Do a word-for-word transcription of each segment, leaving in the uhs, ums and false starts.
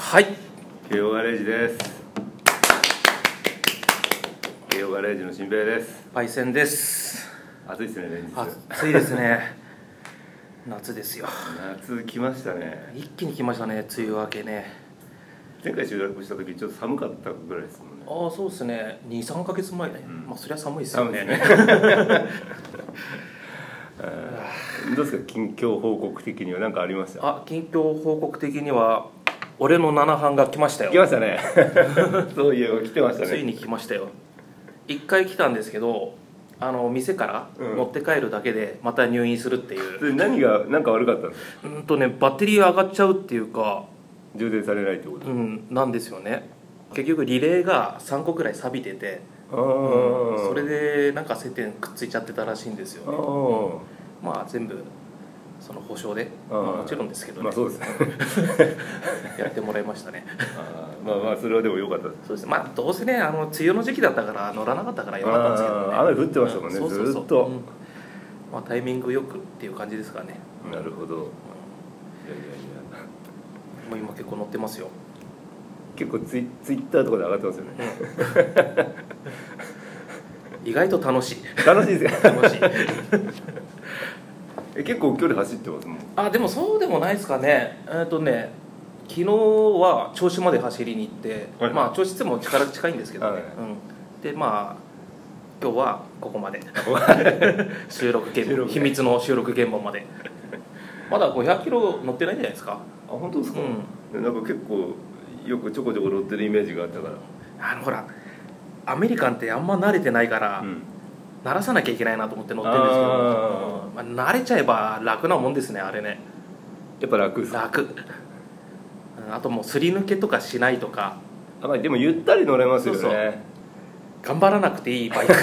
はい、 慶応ガレージです。慶応ガレージの新平です。 パイセンです。 暑いですね、連日。 暑いですね。夏ですよ。 夏来ましたね。 一気に来ましたね、梅雨明けね。 前回収録した時ちょっと寒かったぐらいですもんね。 ああ、そうですね。に、さんかげつまえね、うん、まあそりゃ寒いですよね。 寒いですね。どうですか、近況報告的には何かありました？ あ、近況報告的には俺のななはんが来ましたよ。 来ましたね。そういえば来てましたね。 ついに来ましたよ。いっかい来たんですけど、あの店から持って帰るだけでまた入院するっていう、 うん、何が何か悪かったんですか？ うんとね、バッテリー上がっちゃうっていうか、 充電されないってこと？ うん、なんですよね。結局リレーがさんこくらい錆びてて、 あ、 うん、それでなんか接点くっついちゃってたらしいんですよね。うん、まあ全部その保証で、まあ、もちろんですけどね、 まあそうですね。 やってもらいましたね。 あ、まあまあそれはでも良かったです。 そうです。まあどうせね、あの梅雨の時期だったから乗らなかったからよかったんですけどね。 雨降ってましたもんね、 そうそうそう、 ずっと、 うん、まあタイミングよくっていう感じですかね。 なるほど。うん、いやいやいや、 もう今結構乗ってますよ。 結構ツイツイッターとかで上がってますよね。 うん、意外と楽しい。 楽しいですか？ 楽しい。 え、結構距離走ってますもん。 あ、でもそうでもないですかね。えっとね、昨日は銚子まで走りに行って、はい、まあ銚子っても力近いんですけどね、はい、うん、でまあ今日はここまで収録現場、秘密の収録現場まで。まだごひゃくキロ乗ってないんじゃないですか。 あ、本当ですか？うん、なんか結構よくちょこちょこ乗ってるイメージがあったから。 あのほらアメリカンってあんま慣れてないから、うん、慣らさなきゃいけないなと思って乗ってるんですけど、あ、うん、まあ、慣れちゃえば楽なもんですね、あれね。 やっぱ楽です。 楽。あともうすり抜けとかしないとか。 あ、まあ、でもゆったり乗れますよね。そうそう、 頑張らなくていいバイク。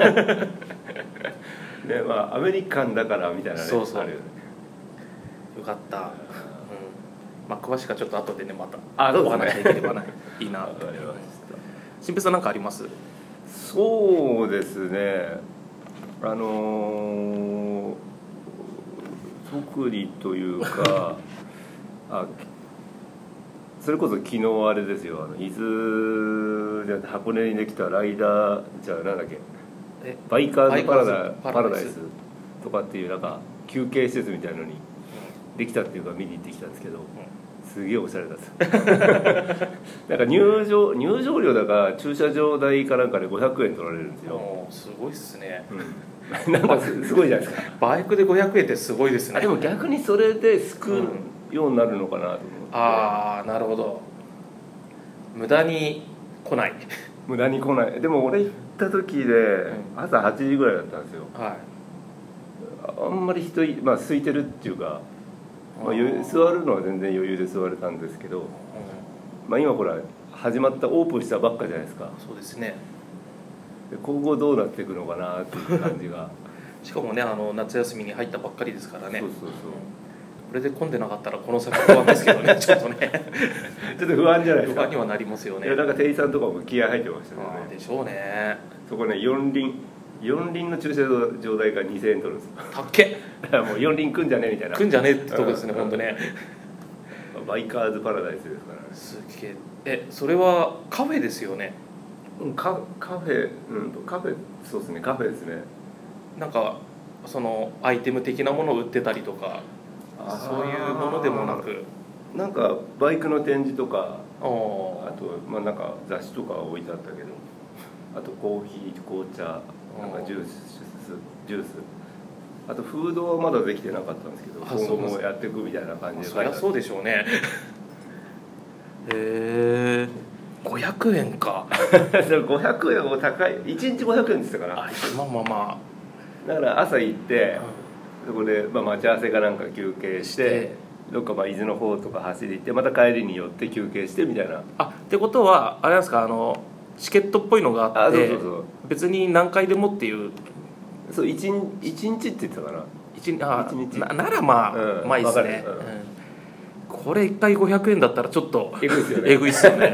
ね、まあアメリカンだからみたいなね。 そうそう、 あるよね。 よかった。うん、まあ詳しくはちょっと後でね、またあ、そうですね、 お話できればないいな。 わかりました。 新平さん何かあります？ そうですね、あのー、特にというかあ、それこそ昨日あれですよ、あの伊豆じゃ箱根にできたライダーじゃあなんだっけ、えバイカーズパラダイス、パラダイスとかっていうなんか休憩施設みたいのにできたっていうか見に行ってきたんですけど、すげえおしゃれだったなんか入場入場料だか駐車場代かなんかでごひゃくえん取られるんですよ。 すごいっすね、 うん、なんか す, すごいじゃないですか。 バイクでごひゃくえんってすごいですね。 でも逆にそれで救うようになるのかなと思って、うん、 ああ、なるほど。無駄に来ない。 無駄に来ない。でも俺行った時で朝はちじぐらいだったんですよ、はい、あんまり人、まあ、空いてるっていうか、まあ、座るのは全然余裕で座れたんですけど、まあ、今ほら始まったオープンしたばっかじゃないですか。 そうですね。 で今後どうなっていくのかなっていう感じがしかもね、あの夏休みに入ったばっかりですからね。 そうそうそう、 これで混んでなかったらこの先不安ですけどね。ちょっとねちょっと不安じゃないですか。 不安にはなりますよね。 いや、なんか店員さんとかも気合入ってましたよね。 でしょうね。 そこね、四輪四輪の駐車場代がにせんえん取るんですよ。 たっけ。 だからもう四輪来んじゃねえみたいな。 来んじゃねえってとこですね、本当ね。 バイカーズパラダイスですからね。 すげえ。え、それはカフェですよね。 カカフェ、うん、カフェ、そうですね、カフェですね。 なんかそのアイテム的なものを売ってたりとか、そういうものでもなく、 なんかバイクの展示とか、あとまあなんか雑誌とか置いてあったけど、あとコーヒー、紅茶、なんかジュース、ジュース、あとフードはまだできてなかったんですけど、今後もやっていくみたいな感じで。 そりゃそうでしょうね。へえ、ごひゃくえんか。 ごひゃくえんも高い。いちにちごひゃくえんって言ってたかな。 あ、まあまあまあ、だから朝行って、うん、そこで、まあ、待ち合わせかなんか休憩して、どっかまあ伊豆の方とか走り行って、また帰りに寄って休憩してみたいな。 あ、ってことはあれなんですか、あのチケットっぽいのがあって、そうそうそう、別に何回でもっていう。 そう、いちにちって言ってたかな。 いちあいちにち な, ならまあ、うん、まあいいですね、うん、これいっかいごひゃくえんだったらちょっとえぐいっすよね。 えぐいっすよね。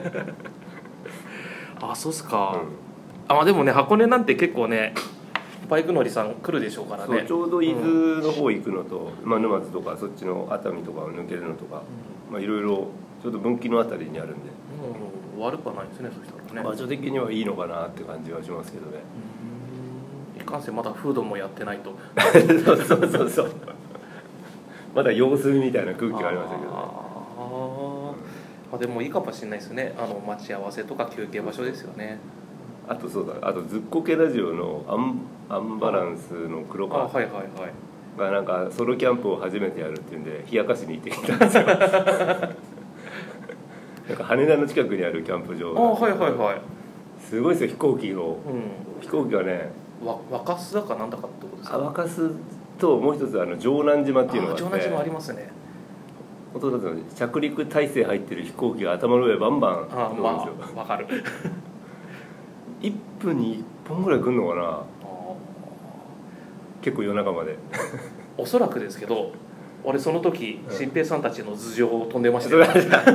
あ、そうっすか、うん、あ、まあでもね、箱根なんて結構ねバイク乗りさん来るでしょうからね。 そう、ちょうど伊豆の方行くのと、うん、まあ、沼津とかそっちの熱海とかを抜けるのとか、まあいろいろちょうど分岐のあたりにあるんで、 うん、悪くはないですね。そしたらね場所的にはいいのかなって感じはしますけどね。 うん、いかんせんまだフードもやってないとそうそうそうそうまだ様子見みたいな空気がありましたけどね。 あ、でもいいかもしれないですね。あの待ち合わせとか休憩場所ですよね。 あとそうだ、あとずっこけラジオのアンアンバランスの黒川はいはいはい、 がなんかソロキャンプを初めてやるっていうんで冷やかしに行ってきたんですよなんか羽田の近くにあるキャンプ場、 あ、はいはいはい、 すごいですよ飛行機の、 うん、 飛行機がね、 わ若洲だかなんだかってことですか。 若洲ともう一つあの城南島っていうのがあって、 城南島ありますね。 本当だと着陸態勢入ってる飛行機が頭の上バンバン乗るんですよ。あ、まあ、わかるいっぷんにいっぽんぐらい来るのかな。結構夜中までおそらくですけど、俺その時新平さんたちの頭上を飛んでましたよ、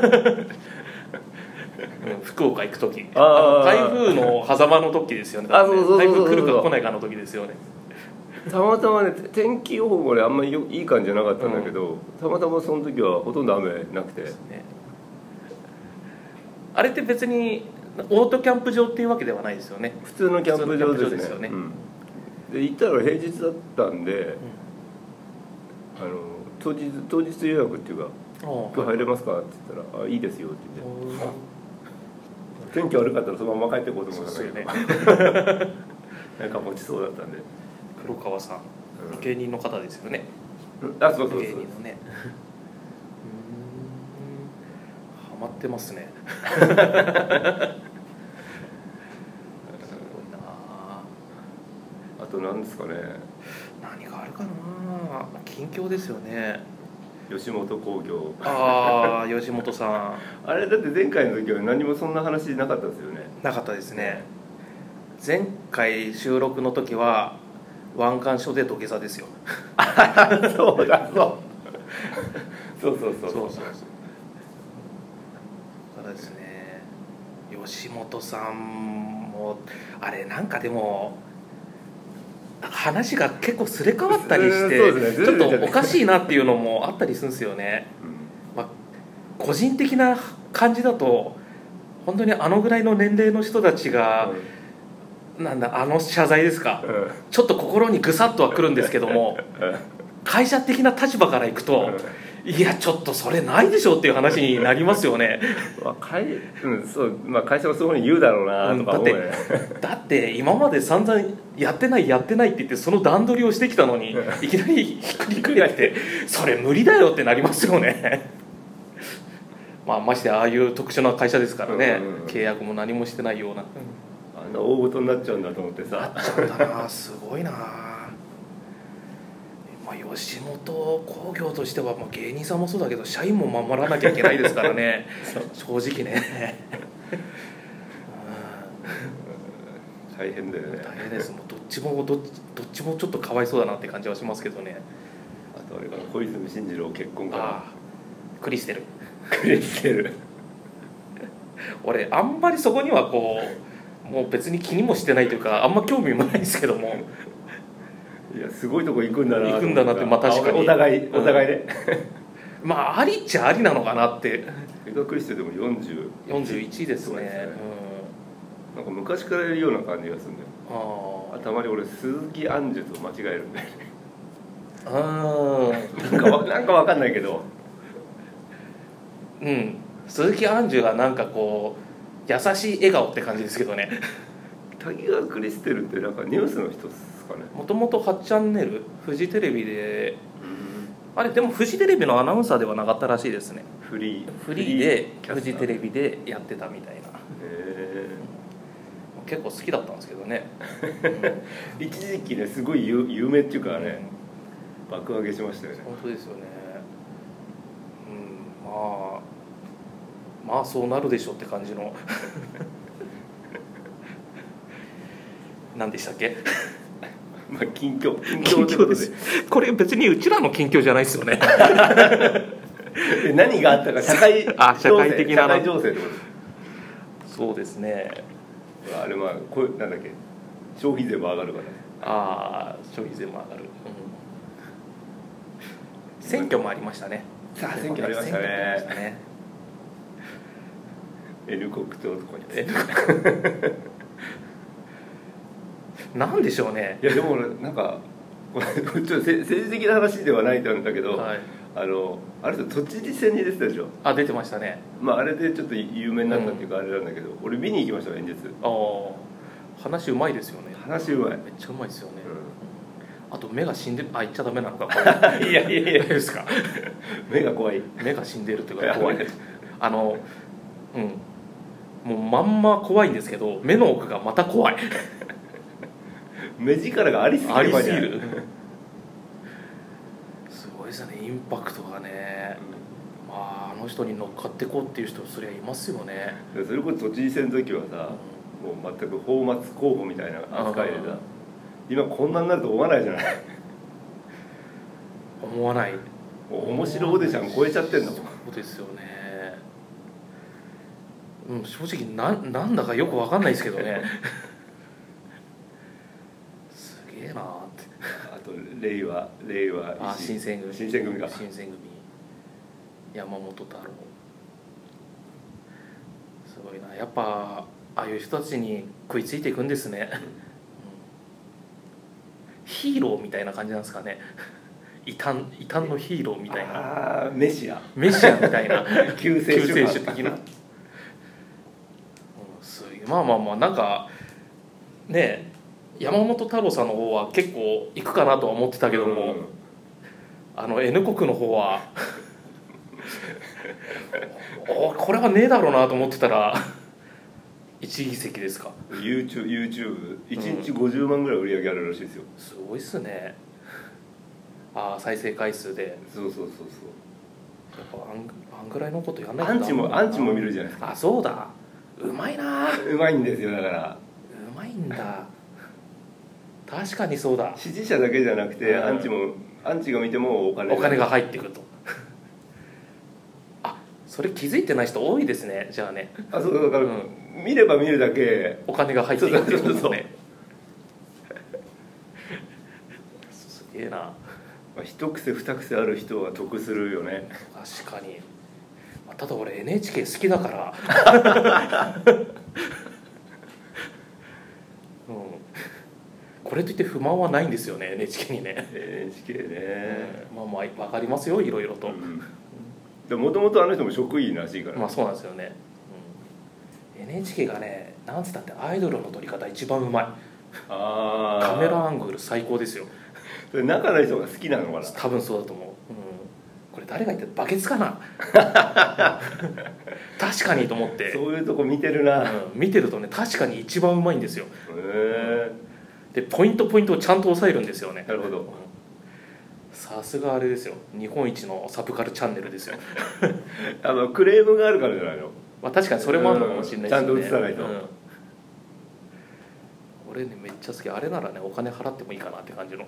福岡行く時、あの台風の狭間の時ですよね。台風来るか来ないかの時ですよね。 たまたまね、天気予報もねあんまりいい感じじゃなかったんだけど、うん、たまたまその時はほとんど雨なくて、ね、 あれって別にオートキャンプ場っていうわけではないですよね。 普通のキャンプ場ですね。ですよね、うん、で行ったら平日だったんで、うん、あの当日当日予約っていうか「今日入れますか?」って言ったら「あ、いいですよ」って言って天気悪かったらそのまま帰ってこうと思ったんだけど、ね、なんか持ちそうだったんで。 黒川さん、うん、芸人の方ですよね。 あ、そうそうそう、 芸人のね。うん、ハマってますねすごいな。 あと何ですかね。 何があるかな。近況ですよね。 吉本興業。 ああ、吉本さんあれだって前回の時は何もそんな話なかったですよね。 なかったですね。前回収録の時は湾岸署で土下座ですよそうだそうそうそうそうそうそうそうそうですね。吉本さんもあれなんかでも話が結構すれ替わったりして、ね、ちょっとおかしいなっていうのもあったりするんですよね、うん、まあ、個人的な感じだと本当にあのぐらいの年齢の人たちが、うん、なんだあの謝罪ですか、うん、ちょっと心にぐさっとはくるんですけども、会社的な立場からいくと、いやちょっとそれないでしょっていう話になりますよね。 まあ会うんそうまあ、会社もそういうふうに言うだろうなとか思う、ね、 だってだって今まで散々やってないやってないって言ってその段取りをしてきたのにいきなりひっくり返ってそれ無理だよってなりますよね。まあましてああいう特殊な会社ですからね、うんうんうん、契約も何もしてないような、 あんな大事になっちゃうんだと思ってさ。 なっちゃうんだな、すごいな。まあ、吉本興業としては、まあ、芸人さんもそうだけど社員も守らなきゃいけないですからね正直ね大変だよね。 大変です。もうどっちもどっち、どっちもちょっとかわいそうだなって感じはしますけどね。 あとあれかな、小泉進次郎結婚かな。あクリステルクリステル俺あんまりそこにはこうもう別に気にもしてないというかあんま興味もないですけどもいやすごいとこ行くんだな行くんだなって、まあ確かにお互いお互いね、 うん、まあありっちゃありなのかなって。 江戸クリステルでもよんじゅうよんじゅういちですね、 うん、なんか昔からいるような感じがするんだよ。あたまに俺鈴木杏樹と間違えるんだよね。あなんかわなんかわかんないけど、 うん、鈴木杏樹がなんかこう優しい笑顔って感じですけどね。 滝川クリステルってなんかニュースの人ですかね。 もともとはちチャンネルフジテレビで、あれでもフジテレビのアナウンサーではなかったらしいですね。 フリーフリーでフジテレビでやってたみたいな。 へー、結構好きだったんですけどね、 うん、一時期ねすごい有有名っていうかね、うん、爆上げしましたよね。 本当ですよね、うん、まあまあそうなるでしょって感じの何でしたっけまあ近況近況近況です。これ別にうちらの近況じゃないですよね何があったか社会あ社会的な社会情勢ってこと。 そうですね。 あれまあこれなんだっけ、消費税も上がるからね。 ああ消費税も上がる、うん、選挙もありましたね。 さあ選挙ありましたね。 N 国党とかになんでしょうね。 いやでもなんかこれちょっと政治的な話ではないんだけど、はい、あのあれ都知事選に出てたでしょ。 あ、出てましたね。 まああれでちょっと有名になったっていうかあれなんだけど、うん、俺見に行きました演説。 ああ、話うまいですよね。 話うまい。 めっちゃうまいですよね。うん、あと目が死んで、あ、言っちゃダメなのか。 いやいやいやですか。 目が怖い。 目が死んでるというか怖い。あの、うん。もうまんま怖いんですけど、目の奥がまた怖い。 目力がありすぎる。 ありすぎる。すごいですね、インパクトがね。うん、まああの人に乗っかってこうっていう人そりゃいますよね。 それこそ都知事選の時はさ、うん、もう全く泡沫候補みたいな扱いでさ、今こんなになると思わないじゃない。 思わない。 面白オーディション超えちゃってんだもん。 そうですよね。うん、正直な、なんだかよく分かんないですけどね。すげえなーって。 あと令和令和あ、新選組新選組か新選組山本太郎、すごいな。やっぱああいう人たちに食いついていくんですね。うん、ヒーローみたいな感じなんですかね。異端異端のヒーローみたいな。 ああ、メシアメシアみたいな。 救世主的な。まあまあまあ、なんかね、山本太郎さんの方は結構いくかなとは思ってたけども、うん、あの N 国の方はおこれはねえだろうなと思ってたらいち議席ですか。 YouTube, YouTube いちにちごじゅうまんぐらい売り上げあるらしいですよ、 うん、すごいっすね。ああ、再生回数で。 そうそうそうそう。 やっぱあん、あんぐらいのことやんないとアンチもアンチも見るじゃないですか。 あ、そうだ、うまいな。 うまいんですよ。だからうまいんだ。確かにそうだ。 支持者だけじゃなくて、うん、アンチもアンチが見てもお金お金が入ってくると。あ、それ気づいてない人多いですね。じゃあね。 あ、そうだから、うん、見れば見るだけお金が入ってくるってことですね。すげえな。 まあ、一癖二癖ある人は得するよね。 確かに。ただ俺 エヌエイチケー 好きだから、うん、これといって不満はないんですよね エヌエイチケー にね。 エヌエイチケー ね、 うん、まあまあ分かりますよ、いろいろと。 もともとあの人も職員らしいから、 まあそうなんですよね、うん、エヌエイチケー がね、なんつったってアイドルの撮り方一番うまい。 あ、 カメラアングル最高ですよ。 それ中の人が好きなのかな。 多分そうだと思う、うん、これ誰が言ってバケツかな。確かにと思って。 そういうとこ見てるな、 うん、見てるとね、確かに一番うまいんですよ。 へえ。でポイントポイントをちゃんと抑えるんですよね。 なるほど。 さすがあれですよ、日本一のサブカルチャンネルですよ。 あのクレームがあるからじゃないの。 まあ確かにそれもあるのかもしれないですね、 うん、ちゃんと映さないと、うん、 俺ねめっちゃ好き。あれならねお金払ってもいいかなって感じの。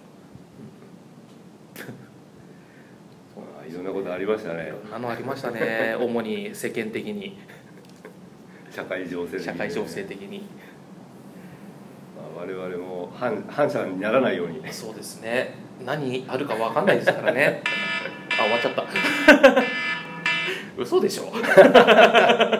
いろんなことありましたね。 いろんなのありましたね。主に世間的に、 社会情勢的に、 社会情勢的に、 まあ、我々も反反社にならないように。 そうですね。何あるか分かんないですからね。あ、終わっちゃった。嘘でしょ。